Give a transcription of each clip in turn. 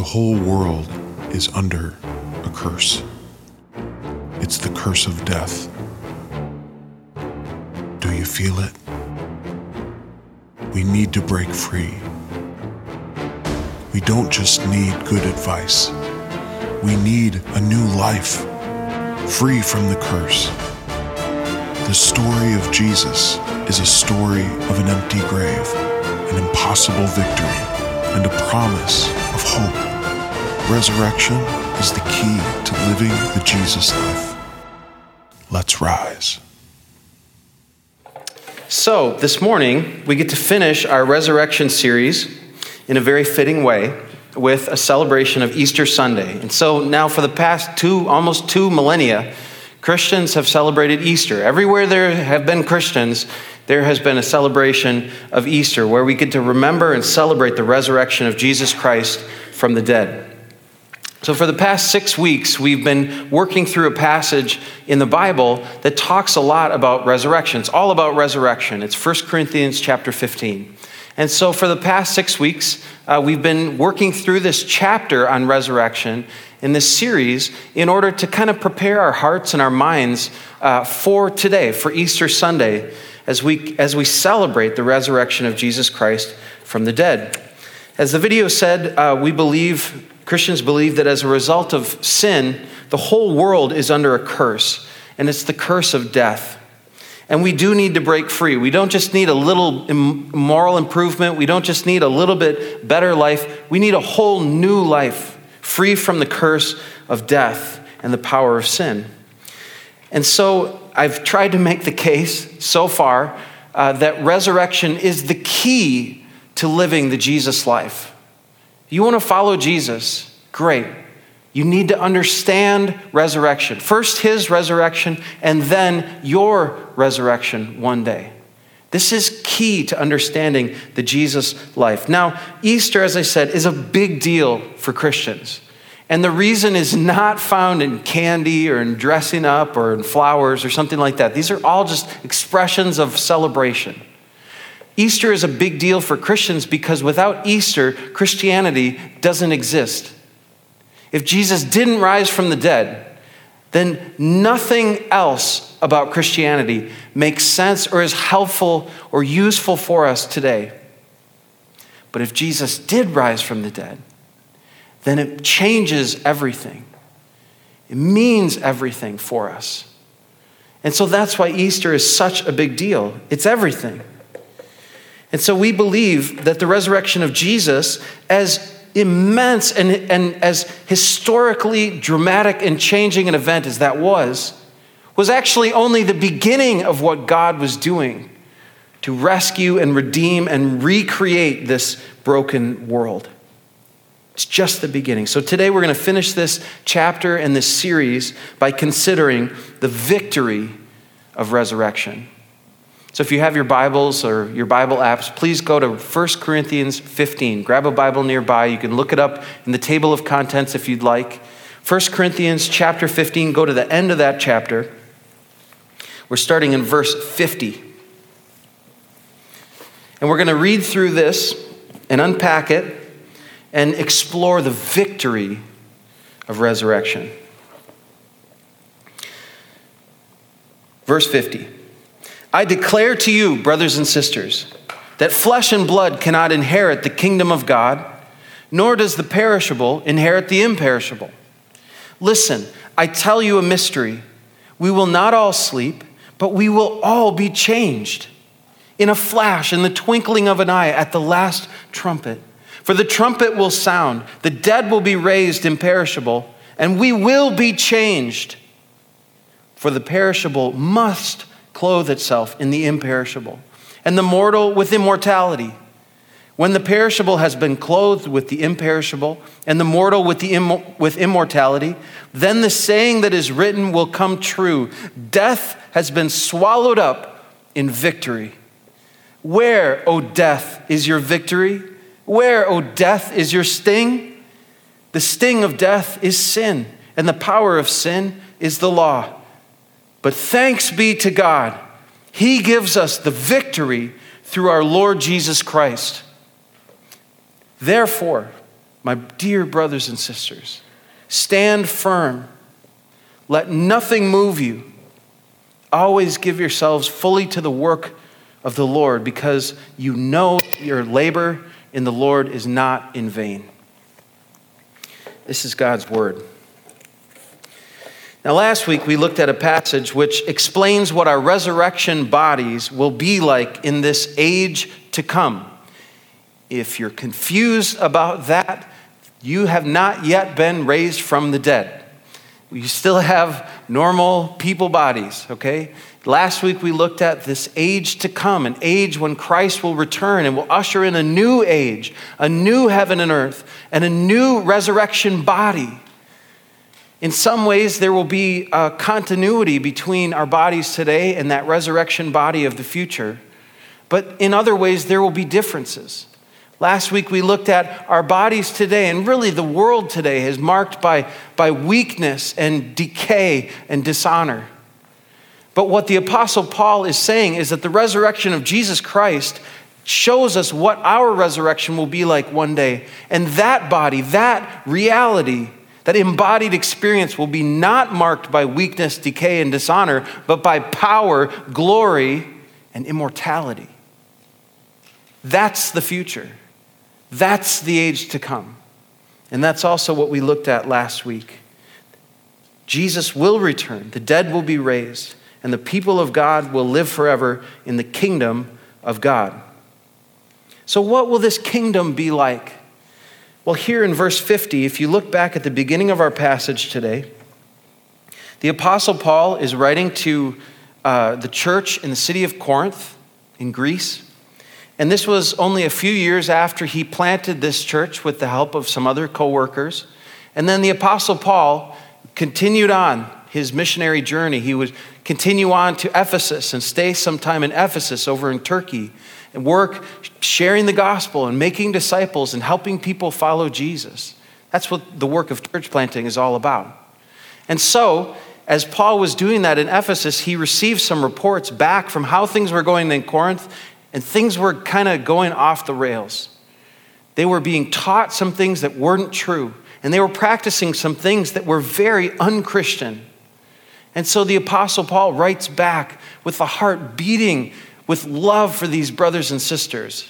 whole world is under a curse. It's the curse of death. Do you feel it? We need to break free. We don't just need good advice. We need a new life, free from the curse. The story of Jesus is a story of an empty grave, an impossible victory, and a promise of hope. Resurrection is the key to living the Jesus life. Let's rise. So, this morning, we get to finish our resurrection series in a very fitting way with a celebration of Easter Sunday. And so now for the past almost two millennia, Christians have celebrated Easter. Everywhere there have been Christians, there has been a celebration of Easter where we get to remember and celebrate the resurrection of Jesus Christ from the dead. So for the past 6 weeks, we've been working through a passage in the Bible that talks a lot about resurrection. It's all about resurrection. It's 1 Corinthians chapter 15. And so for the past 6 weeks, we've been working through this chapter on resurrection in this series in order to kind of prepare our hearts and our minds for today, for Easter Sunday, as we celebrate the resurrection of Jesus Christ from the dead. As the video said, Christians believe that as a result of sin, the whole world is under a curse, and it's the curse of death. And we do need to break free. We don't just need a little moral improvement. We don't just need a little bit better life. We need a whole new life, free from the curse of death and the power of sin. And so I've tried to make the case so far that resurrection is the key to living the Jesus life. You want to follow Jesus? Great. You need to understand resurrection. First his resurrection, and then your resurrection one day. This is key to understanding the Jesus life. Now, Easter, as I said, is a big deal for Christians. And the reason is not found in candy or in dressing up or in flowers or something like that. These are all just expressions of celebration. Easter is a big deal for Christians because without Easter, Christianity doesn't exist. If Jesus didn't rise from the dead, then nothing else about Christianity makes sense or is helpful or useful for us today. But if Jesus did rise from the dead, then it changes everything. It means everything for us. And so that's why Easter is such a big deal. It's everything. And so we believe that the resurrection of Jesus, as immense and as historically dramatic and changing an event as that was actually only the beginning of what God was doing to rescue and redeem and recreate this broken world. It's just the beginning. So today we're going to finish this chapter and this series by considering the victory of resurrection. So if you have your Bibles or your Bible apps, please go to 1 Corinthians 15. Grab a Bible nearby. You can look it up in the table of contents if you'd like. 1 Corinthians chapter 15, go to the end of that chapter. We're starting in verse 50. And we're going to read through this and unpack it and explore the victory of resurrection. Verse 50. I declare to you, brothers and sisters, that flesh and blood cannot inherit the kingdom of God, nor does the perishable inherit the imperishable. Listen, I tell you a mystery. We will not all sleep, but we will all be changed. In a flash, in the twinkling of an eye, at the last trumpet. For the trumpet will sound, the dead will be raised imperishable, and we will be changed. For the perishable must clothe itself in the imperishable, and the mortal with immortality. When the perishable has been clothed with the imperishable, and the mortal with immortality, then the saying that is written will come true. Death has been swallowed up in victory. Where, O death, is your victory? Where, O death, is your sting? The sting of death is sin, and the power of sin is the law. But thanks be to God, He gives us the victory through our Lord Jesus Christ. Therefore, My dear brothers and sisters, stand firm. Let nothing move you. Always give yourselves fully to the work of the Lord, because you know your labor in the Lord is not in vain. This is God's word. Now, last week we looked at a passage which explains what our resurrection bodies will be like in this age to come. If you're confused about that, you have not yet been raised from the dead. You still have normal people bodies, okay? Last week we looked at this age to come, an age when Christ will return and will usher in a new age, a new heaven and earth, and a new resurrection body. In some ways, there will be a continuity between our bodies today and that resurrection body of the future. But in other ways, there will be differences. Last week, we looked at our bodies today, and really the world today is marked by weakness and decay and dishonor. But what the Apostle Paul is saying is that the resurrection of Jesus Christ shows us what our resurrection will be like one day. And that body, that reality, that embodied experience will be not marked by weakness, decay, and dishonor, but by power, glory, and immortality. That's the future. That's the age to come. And that's also what we looked at last week. Jesus will return, the dead will be raised, and the people of God will live forever in the kingdom of God. So what will this kingdom be like? Well, here in verse 50, if you look back at the beginning of our passage today, the Apostle Paul is writing to the church in the city of Corinth in Greece. And this was only a few years after he planted this church with the help of some other co-workers. And then the Apostle Paul continued on his missionary journey. He would continue on to Ephesus and stay some time in Ephesus over in Turkey and work sharing the gospel and making disciples and helping people follow Jesus. That's what the work of church planting is all about. And so, as Paul was doing that in Ephesus, he received some reports back from how things were going in Corinth, and things were kind of going off the rails. They were being taught some things that weren't true, and they were practicing some things that were very unchristian. And so the Apostle Paul writes back with the heart beating with love for these brothers and sisters,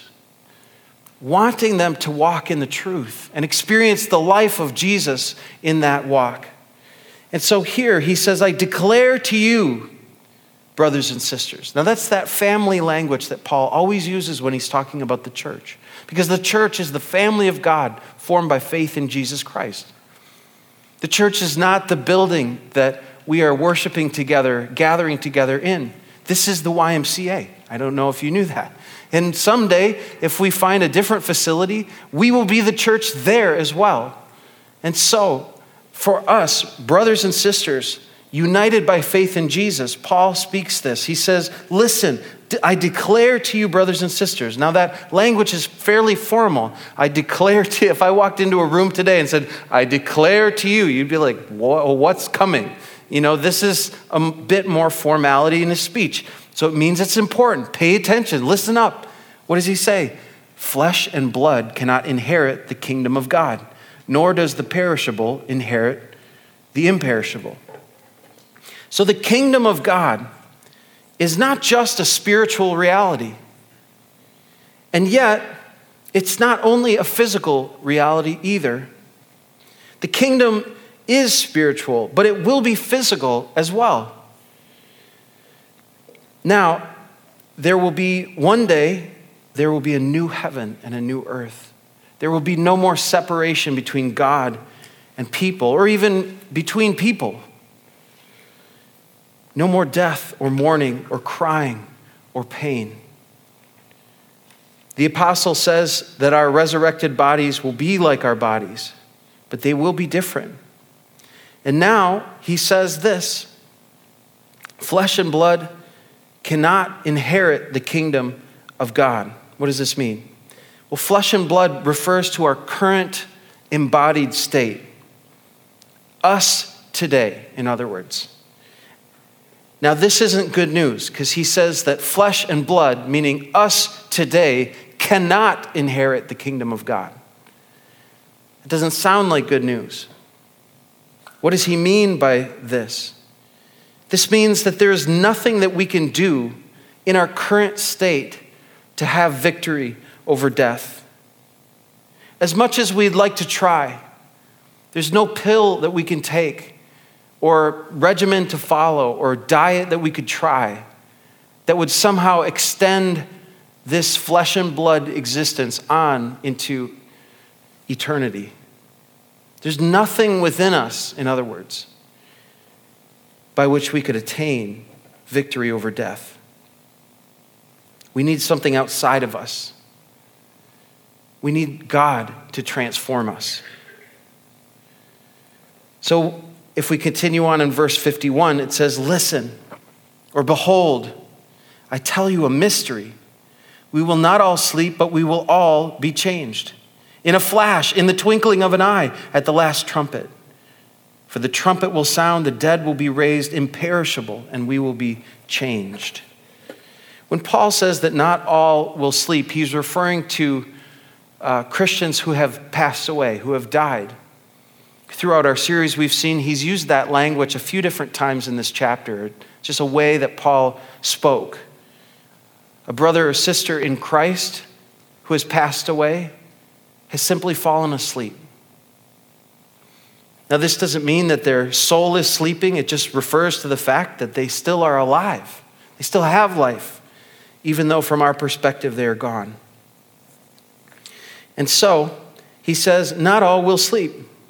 wanting them to walk in the truth and experience the life of Jesus in that walk. And so here he says, I declare to you, brothers and sisters. Now that's that family language that Paul always uses when he's talking about the church, because the church is the family of God formed by faith in Jesus Christ. The church is not the building that we are worshiping together, gathering together in. This is the YMCA. I don't know if you knew that. And someday, if we find a different facility, we will be the church there as well. And so, for us, brothers and sisters, united by faith in Jesus, Paul speaks this. He says, listen, I declare to you, brothers and sisters. Now that language is fairly formal. I declare to you. If I walked into a room today and said, I declare to you, you'd be like, what's coming? You know, this is a bit more formality in his speech. So it means it's important. Pay attention. Listen up. What does he say? Flesh and blood cannot inherit the kingdom of God, nor does the perishable inherit the imperishable. So the kingdom of God is not just a spiritual reality. And yet, it's not only a physical reality either. The kingdom is spiritual, but it will be physical as well. Now, one day, there will be a new heaven and a new earth. There will be no more separation between God and people, or even between people. No more death or mourning or crying or pain. The apostle says that our resurrected bodies will be like our bodies, but they will be different. And now he says this, flesh and blood cannot inherit the kingdom of God. What does this mean? Well, flesh and blood refers to our current embodied state. Us today, in other words. Now, this isn't good news because he says that flesh and blood, meaning us today, cannot inherit the kingdom of God. It doesn't sound like good news. What does he mean by this? This means that there is nothing that we can do in our current state to have victory over death. As much as we'd like to try, there's no pill that we can take or regimen to follow or diet that we could try that would somehow extend this flesh and blood existence on into eternity. There's nothing within us, in other words, by which we could attain victory over death. We need something outside of us. We need God to transform us. So if we continue on in verse 51, it says, listen, or behold, I tell you a mystery. We will not all sleep, but we will all be changed. In a flash, in the twinkling of an eye, at the last trumpet. For the trumpet will sound, the dead will be raised imperishable, and we will be changed. When Paul says that not all will sleep, he's referring to Christians who have passed away, who have died. Throughout our series, we've seen he's used that language a few different times in this chapter, just a way that Paul spoke. A brother or sister in Christ who has passed away has simply fallen asleep. Now, this doesn't mean that their soul is sleeping. It just refers to the fact that they still are alive. They still have life, even though from our perspective they are gone. And so, he says, not all will sleep.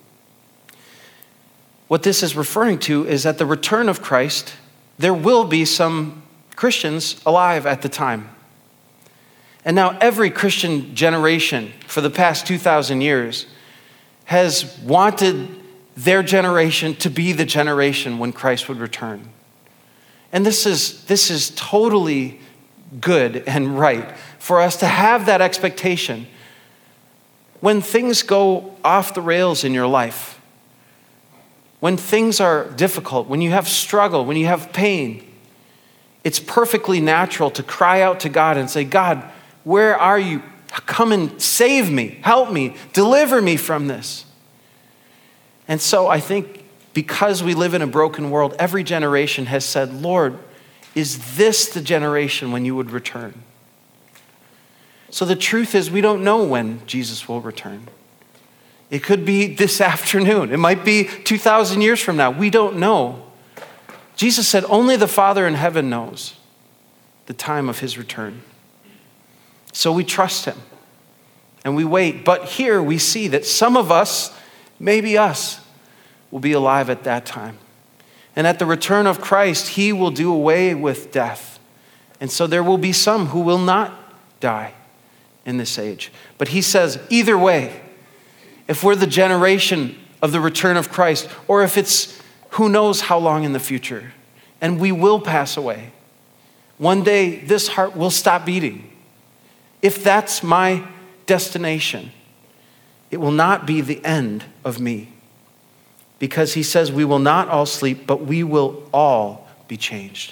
What this is referring to is at the return of Christ, there will be some Christians alive at the time. And now every Christian generation for the past 2,000 years has wanted their generation to be the generation when Christ would return. And this is totally good and right for us to have that expectation. When things go off the rails in your life, when things are difficult, when you have struggle, when you have pain, it's perfectly natural to cry out to God and say, God, where are you? Come and save me, help me, deliver me from this. And so I think because we live in a broken world, every generation has said, Lord, is this the generation when you would return? So the truth is we don't know when Jesus will return. It could be this afternoon. It might be 2,000 years from now. We don't know. Jesus said only the Father in heaven knows the time of his return. So we trust him and we wait. But here we see that some of us, maybe us, will be alive at that time. And at the return of Christ, he will do away with death. And so there will be some who will not die in this age. But he says, either way, if we're the generation of the return of Christ, or if it's who knows how long in the future, and we will pass away, one day this heart will stop beating. If that's my destination, it will not be the end of me. Because he says we will not all sleep, but we will all be changed.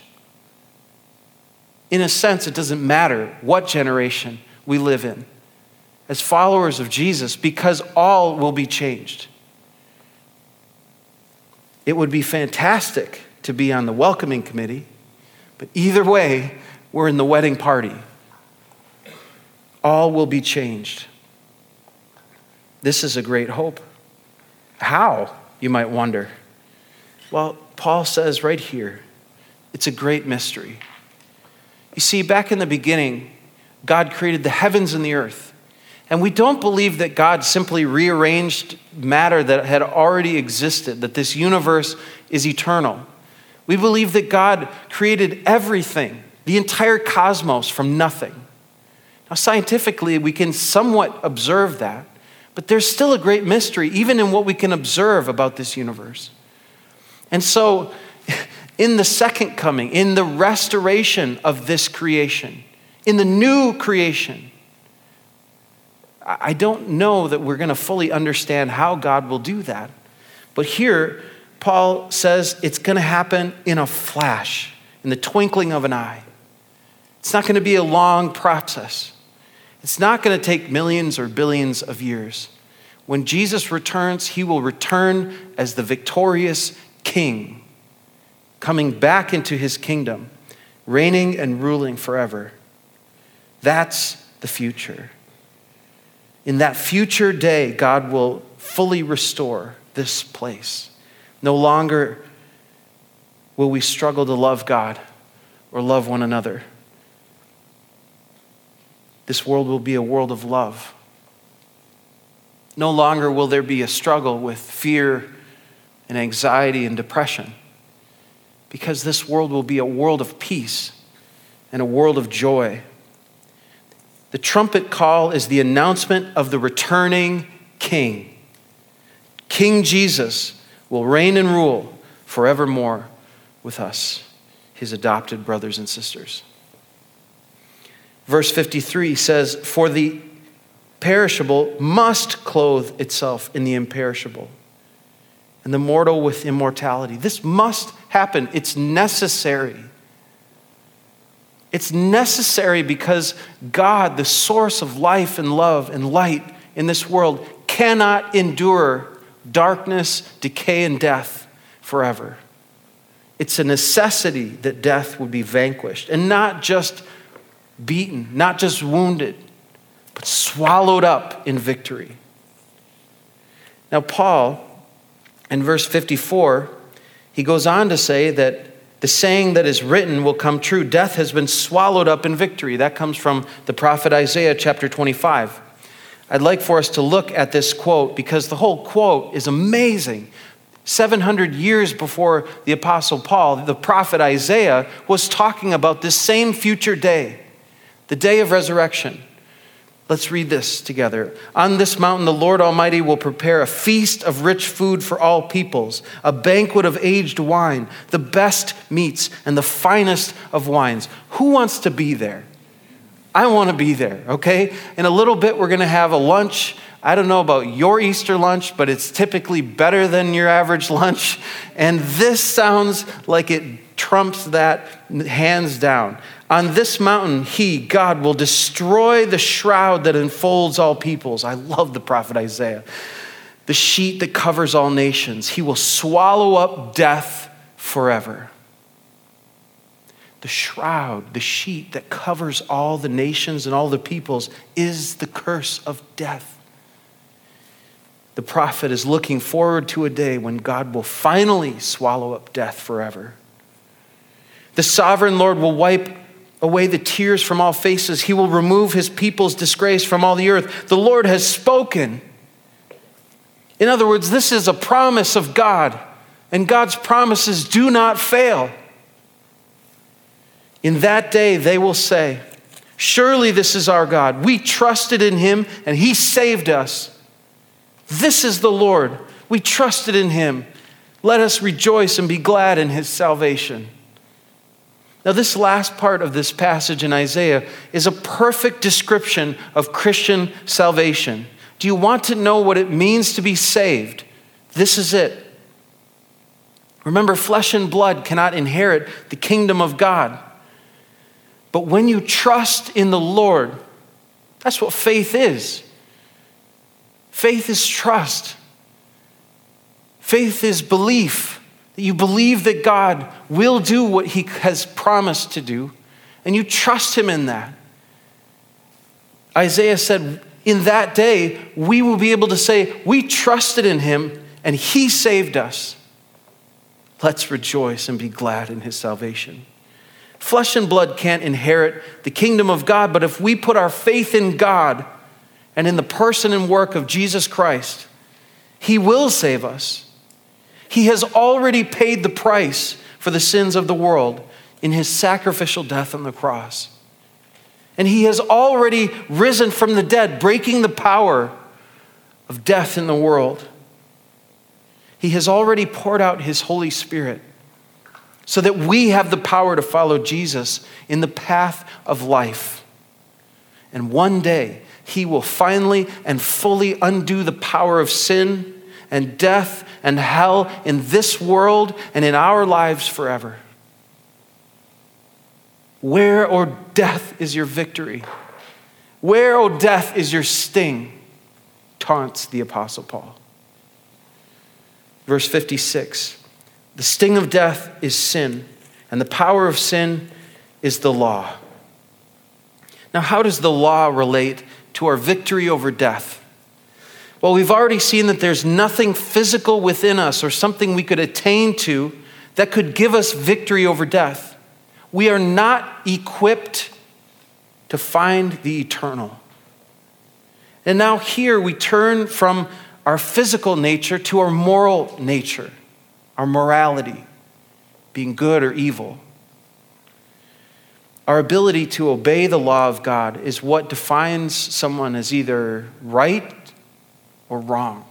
In a sense, it doesn't matter what generation we live in. As followers of Jesus, because all will be changed. It would be fantastic to be on the welcoming committee, but either way, we're in the wedding party. All will be changed. This is a great hope. How, you might wonder? Well, Paul says right here, it's a great mystery. You see, back in the beginning, God created the heavens and the earth. And we don't believe that God simply rearranged matter that had already existed, that this universe is eternal. We believe that God created everything, the entire cosmos, from nothing. Now, scientifically, we can somewhat observe that, but there's still a great mystery, even in what we can observe about this universe. And so, in the second coming, in the restoration of this creation, in the new creation, I don't know that we're going to fully understand how God will do that. But here, Paul says it's going to happen in a flash, in the twinkling of an eye. It's not going to be a long process. It's not going to take millions or billions of years. When Jesus returns, he will return as the victorious king, coming back into his kingdom, reigning and ruling forever. That's the future. In that future day, God will fully restore this place. No longer will we struggle to love God or love one another. This world will be a world of love. No longer will there be a struggle with fear and anxiety and depression, because this world will be a world of peace and a world of joy. The trumpet call is the announcement of the returning King. King Jesus will reign and rule forevermore with us, his adopted brothers and sisters. Verse 53 says, "For the perishable must clothe itself in the imperishable, and the mortal with immortality." This must happen. It's necessary. It's necessary because God, the source of life and love and light in this world, cannot endure darkness, decay, and death forever. It's a necessity that death would be vanquished, and not just beaten, not just wounded, but swallowed up in victory. Now, Paul, in verse 54, he goes on to say that the saying that is written will come true. Death has been swallowed up in victory. That comes from the prophet Isaiah chapter 25. I'd like for us to look at this quote because the whole quote is amazing. 700 years before the Apostle Paul, the prophet Isaiah was talking about this same future day, the day of resurrection. Let's read this together. "On this mountain, the Lord Almighty will prepare a feast of rich food for all peoples, a banquet of aged wine, the best meats and the finest of wines." Who wants to be there? I want to be there, okay? In a little bit, we're going to have a lunch. I don't know about your Easter lunch, but it's typically better than your average lunch. And this sounds like it trumps that hands down. "On this mountain, he, God, will destroy the shroud that enfolds all peoples." I love the prophet Isaiah. "The sheet that covers all nations. He will swallow up death forever." The shroud, the sheet that covers all the nations and all the peoples is the curse of death. The prophet is looking forward to a day when God will finally swallow up death forever. "The sovereign Lord will wipe away the tears from all faces. He will remove his people's disgrace from all the earth. The Lord has spoken." In other words, this is a promise of God, and God's promises do not fail. "In that day they will say, 'Surely this is our God. We trusted in him and he saved us. This is the Lord. We trusted in him. Let us rejoice and be glad in his salvation.'" Now, this last part of this passage in Isaiah is a perfect description of Christian salvation. Do you want to know what it means to be saved? This is it. Remember, flesh and blood cannot inherit the kingdom of God. But when you trust in the Lord, that's what faith is. Faith is trust. Faith is belief. That you believe that God will do what he has promised to do, and you trust him in that. Isaiah said, in that day, we will be able to say, we trusted in him and he saved us. Let's rejoice and be glad in his salvation. Flesh and blood can't inherit the kingdom of God, but if we put our faith in God and in the person and work of Jesus Christ, he will save us. He has already paid the price for the sins of the world in his sacrificial death on the cross. And he has already risen from the dead, breaking the power of death in the world. He has already poured out his Holy Spirit so that we have the power to follow Jesus in the path of life. And one day, he will finally and fully undo the power of sin and death and hell in this world and in our lives forever. Where, O death, is your victory? Where, O death, is your sting? taunts the Apostle Paul. Verse 56, the sting of death is sin, and the power of sin is the law. Now, how does the law relate to our victory over death? Well, we've already seen that there's nothing physical within us or something we could attain to that could give us victory over death. We are not equipped to find the eternal. And now here we turn from our physical nature to our moral nature, our morality, being good or evil. Our ability to obey the law of God is what defines someone as either right or wrong.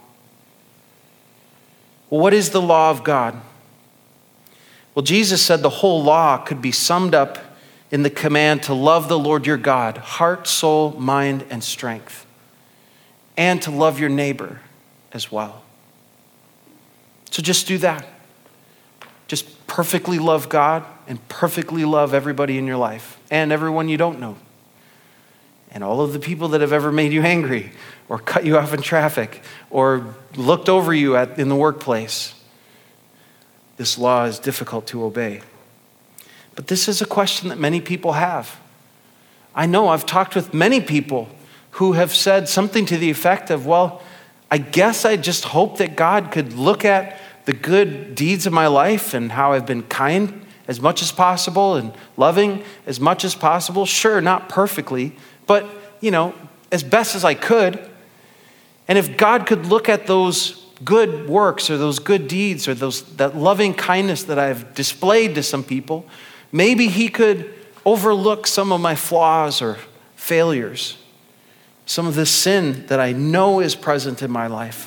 Well, what is the law of God? Well, Jesus said the whole law could be summed up in the command to love the Lord your God, heart, soul, mind, and strength, and to love your neighbor as well. So just do that. Just perfectly love God and perfectly love everybody in your life and everyone you don't know. And all of the people that have ever made you angry or cut you off in traffic or looked over you in the workplace. This law is difficult to obey. But this is a question that many people have. I know I've talked with many people who have said something to the effect of, well, I guess I just hope that God could look at the good deeds of my life and how I've been kind as much as possible and loving as much as possible. Sure, not perfectly, but, as best as I could. And if God could look at those good works or those good deeds or that loving kindness that I've displayed to some people, maybe he could overlook some of my flaws or failures, some of the sin that I know is present in my life.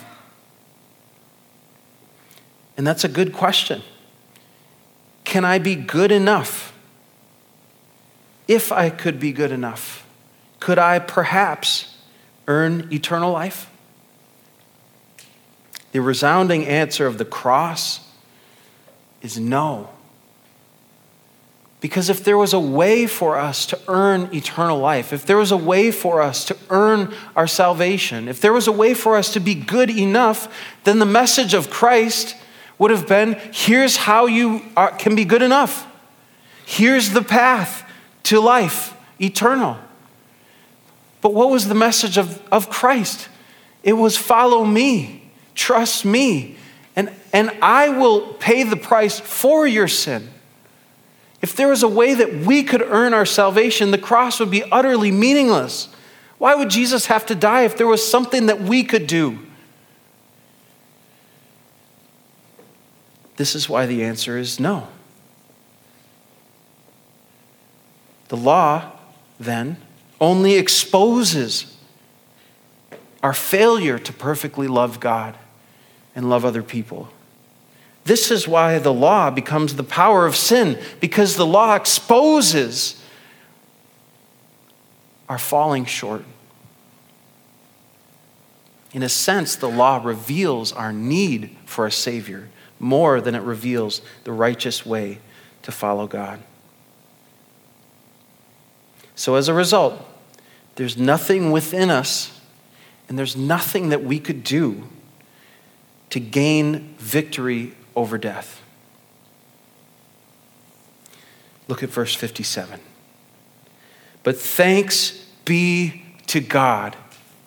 And that's a good question. Can I be good enough? If I could be good enough, could I perhaps earn eternal life? The resounding answer of the cross is no. Because if there was a way for us to earn eternal life, if there was a way for us to earn our salvation, if there was a way for us to be good enough, then the message of Christ would have been, here's how you can be good enough. Here's the path to life, eternal. But what was the message of Christ? It was follow me, trust me, and I will pay the price for your sin. If there was a way that we could earn our salvation, the cross would be utterly meaningless. Why would Jesus have to die if there was something that we could do? This is why the answer is no. The law, then, only exposes our failure to perfectly love God and love other people. This is why the law becomes the power of sin, because the law exposes our falling short. In a sense, the law reveals our need for a Savior more than it reveals the righteous way to follow God. So as a result, there's nothing within us and there's nothing that we could do to gain victory over death. Look at verse 57. But thanks be to God.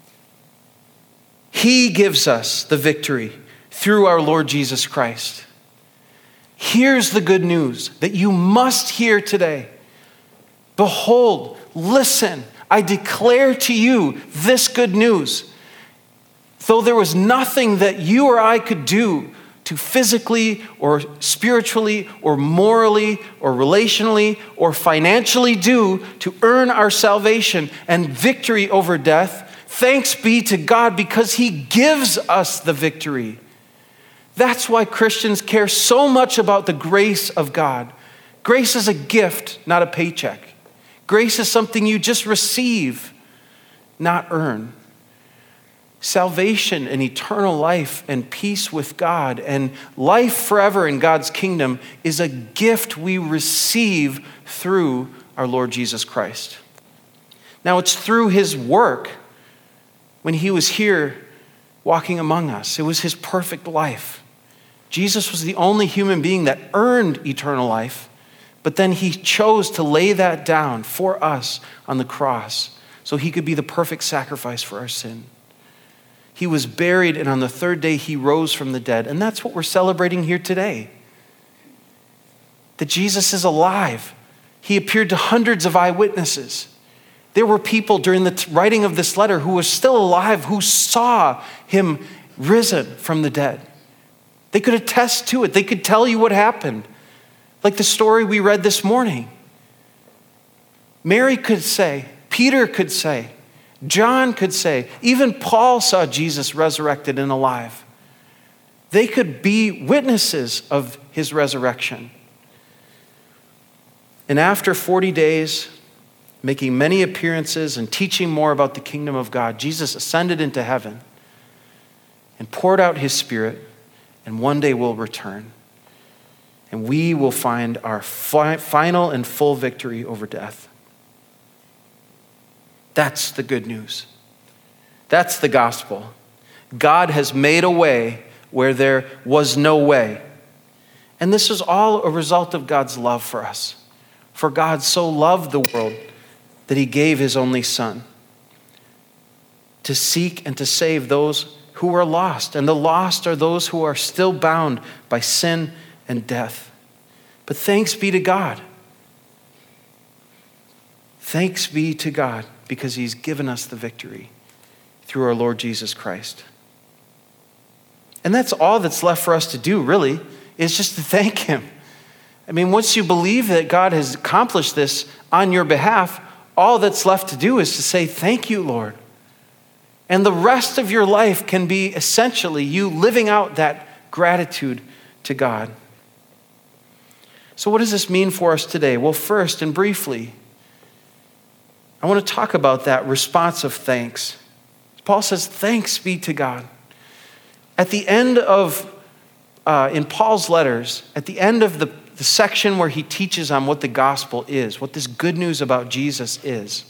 He gives us the victory through our Lord Jesus Christ. Here's the good news that you must hear today. Behold, listen, I declare to you this good news. Though there was nothing that you or I could do to physically or spiritually or morally or relationally or financially do to earn our salvation and victory over death, thanks be to God because he gives us the victory. That's why Christians care so much about the grace of God. Grace is a gift, not a paycheck. Grace is something you just receive, not earn. Salvation and eternal life and peace with God and life forever in God's kingdom is a gift we receive through our Lord Jesus Christ. Now, it's through his work when he was here walking among us. It was his perfect life. Jesus was the only human being that earned eternal life, but then he chose to lay that down for us on the cross so he could be the perfect sacrifice for our sin. He was buried, and on the third day he rose from the dead. And that's what we're celebrating here today. That Jesus is alive. He appeared to hundreds of eyewitnesses. There were people during the writing of this letter who were still alive, who saw him risen from the dead. They could attest to it. They could tell you what happened. Like the story we read this morning. Mary could say, Peter could say, John could say, even Paul saw Jesus resurrected and alive. They could be witnesses of his resurrection. And after 40 days, making many appearances and teaching more about the kingdom of God, Jesus ascended into heaven and poured out his Spirit, and one day will return. And we will find our final and full victory over death. That's the good news. That's the gospel. God has made a way where there was no way. And this is all a result of God's love for us. For God so loved the world that he gave his only Son to seek and to save those who are lost. And the lost are those who are still bound by sin and death. But thanks be to God. Thanks be to God, because he's given us the victory through our Lord Jesus Christ. And that's all that's left for us to do, really, is just to thank him. I mean, once you believe that God has accomplished this on your behalf, all that's left to do is to say, thank you, Lord. And the rest of your life can be essentially you living out that gratitude to God. So what does this mean for us today? Well, first and briefly, I want to talk about that response of thanks. Paul says, thanks be to God. At the end of, in Paul's letters, at the end of the section where he teaches on what the gospel is, what this good news about Jesus is,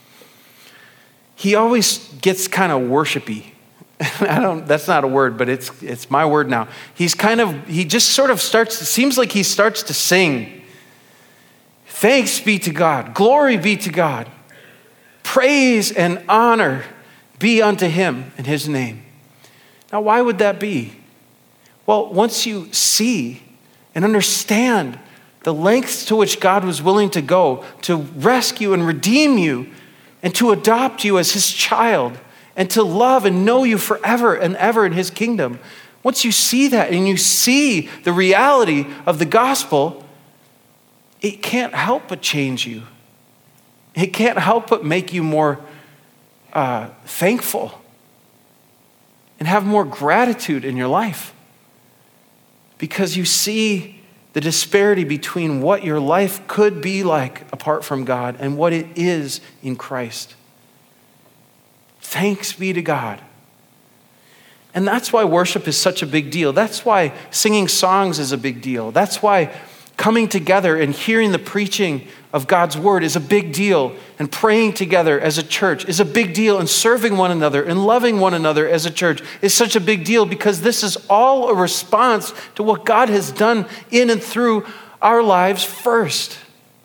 he always gets kind of worshipy. That's not a word, but it's my word now. He just sort of starts, it seems like he starts to sing. Thanks be to God. Glory be to God. Praise and honor be unto him in his name. Now, why would that be? Well, once you see and understand the lengths to which God was willing to go to rescue and redeem you and to adopt you as his child and to love and know you forever and ever in his kingdom, once you see that and you see the reality of the gospel, it can't help but change you. It can't help but make you more thankful and have more gratitude in your life, because you see the disparity between what your life could be like apart from God and what it is in Christ. Thanks be to God. And that's why worship is such a big deal. That's why singing songs is a big deal. That's why coming together and hearing the preaching of God's word is a big deal, and praying together as a church is a big deal, and serving one another and loving one another as a church is such a big deal, because this is all a response to what God has done in and through our lives first.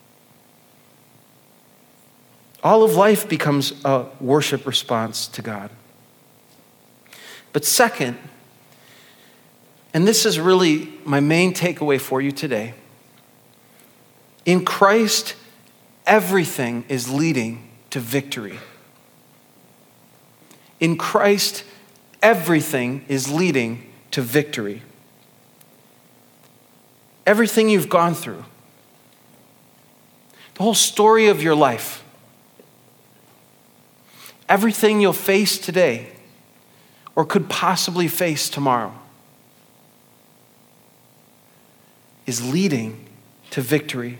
All of life becomes a worship response to God. But second, and this is really my main takeaway for you today, in Christ, everything is leading to victory. In Christ, everything is leading to victory. Everything you've gone through, the whole story of your life, everything you'll face today or could possibly face tomorrow is leading to victory.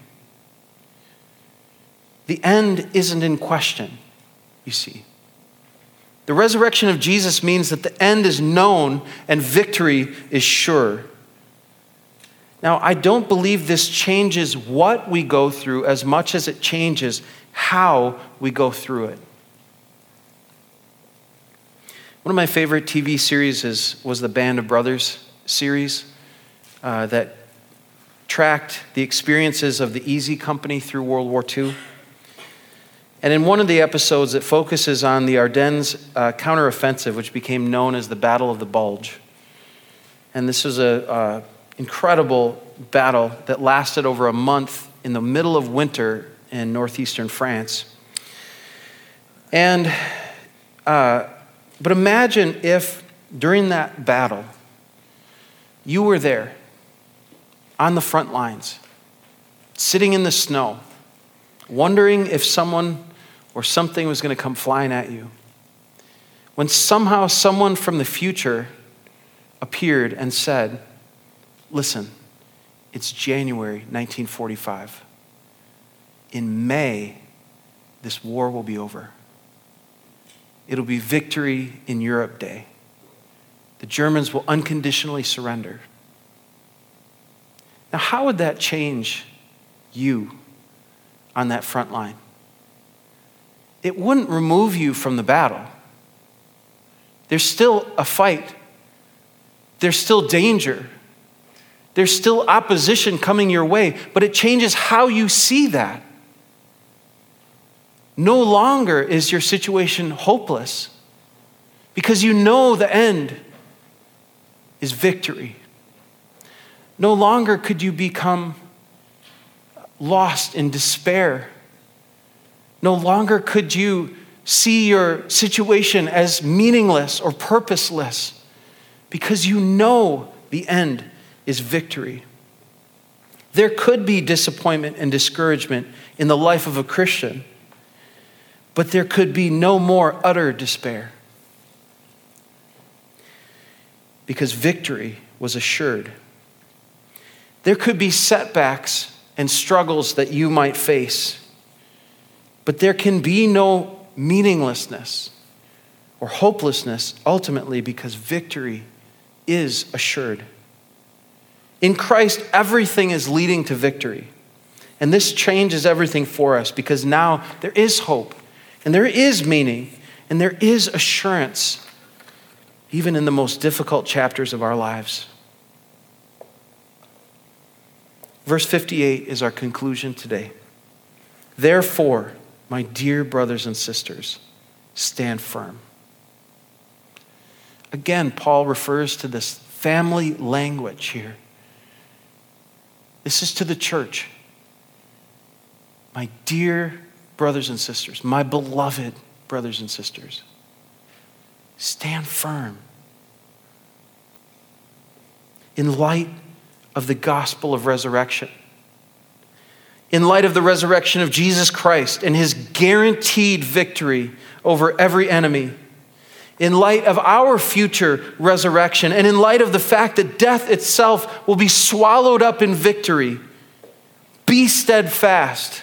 The end isn't in question, you see. The resurrection of Jesus means that the end is known and victory is sure. Now, I don't believe this changes what we go through as much as it changes how we go through it. One of my favorite TV series was the Band of Brothers series that tracked the experiences of the Easy Company through World War II. And in one of the episodes, it focuses on the Ardennes counteroffensive, which became known as the Battle of the Bulge. And this was an incredible battle that lasted over a month in the middle of winter in northeastern France. And but imagine if during that battle, you were there on the front lines, sitting in the snow, wondering if someone or something was going to come flying at you, when somehow someone from the future appeared and said, listen, it's January 1945. In May, this war will be over. It'll be Victory in Europe Day. The Germans will unconditionally surrender. Now, how would that change you on that front line? It wouldn't remove you from the battle. There's still a fight. There's still danger. There's still opposition coming your way, but it changes how you see that. No longer is your situation hopeless because you know the end is victory. No longer could you become lost in despair. No longer could you see your situation as meaningless or purposeless because you know the end is victory. There could be disappointment and discouragement in the life of a Christian, but there could be no more utter despair because victory was assured. There could be setbacks and struggles that you might face, but there can be no meaninglessness or hopelessness ultimately because victory is assured. In Christ, everything is leading to victory. And this changes everything for us because now there is hope and there is meaning and there is assurance even in the most difficult chapters of our lives. Verse 58 is our conclusion today. Therefore, my dear brothers and sisters, stand firm. Again, Paul refers to this family language here. This is to the church. My dear brothers and sisters, my beloved brothers and sisters, stand firm. In light of the gospel of resurrection, in light of the resurrection of Jesus Christ and his guaranteed victory over every enemy, in light of our future resurrection, and in light of the fact that death itself will be swallowed up in victory, be steadfast,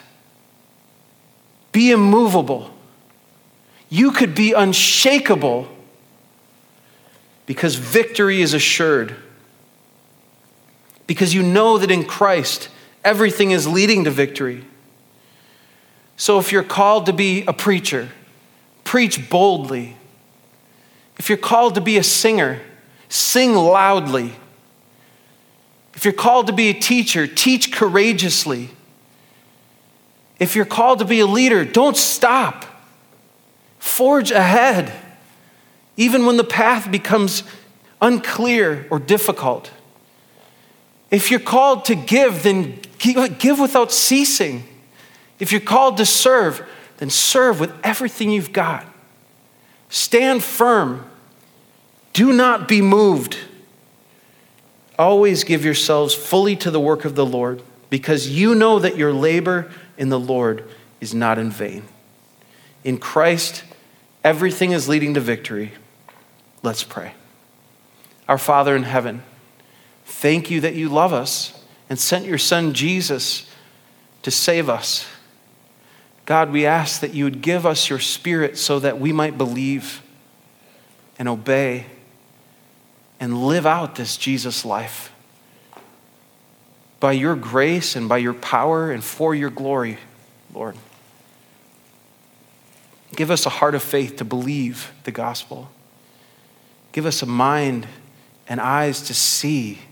be immovable. You could be unshakable because victory is assured. Because you know that in Christ, everything is leading to victory. So if you're called to be a preacher, preach boldly. If you're called to be a singer, sing loudly. If you're called to be a teacher, teach courageously. If you're called to be a leader, don't stop. Forge ahead, even when the path becomes unclear or difficult. If you're called to give, then give without ceasing. If you're called to serve, then serve with everything you've got. Stand firm. Do not be moved. Always give yourselves fully to the work of the Lord, because you know that your labor in the Lord is not in vain. In Christ, everything is leading to victory. Let's pray. Our Father in heaven, thank you that you love us and sent your Son Jesus to save us. God, we ask that you would give us your Spirit so that we might believe and obey and live out this Jesus life by your grace and by your power and for your glory, Lord. Give us a heart of faith to believe the gospel. Give us a mind and eyes to see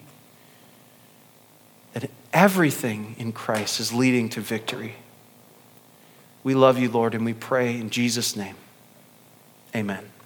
that everything in Christ is leading to victory. We love you, Lord, and we pray in Jesus' name. Amen.